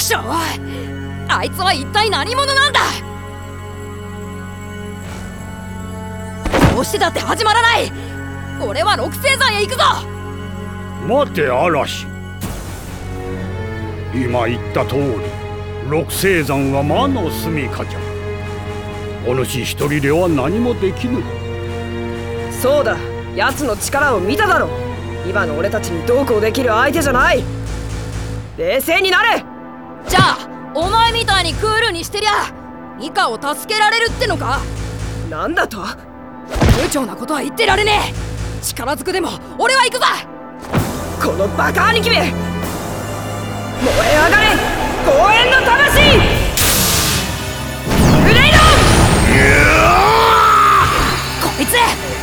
しょ、あいつは一体何者なんだ。どうしてだって始まらない。俺は六星山へ行くぞ。 待て嵐、今言った通り六星山は魔の住みかじゃ。お主一人では何もできぬ。 そうだ、奴の力を見ただろ。今の俺たちにどうこうできる相手じゃない。冷静になれ。 じゃあお前みたいにクールにしてりゃミカを助けられるってのか。 なんだと。 無茶なことは言ってられねえ。力ずくでも俺は行くぞ。 このバカ兄貴め、燃え上がれ公園の魂。グレイドン。 こいつ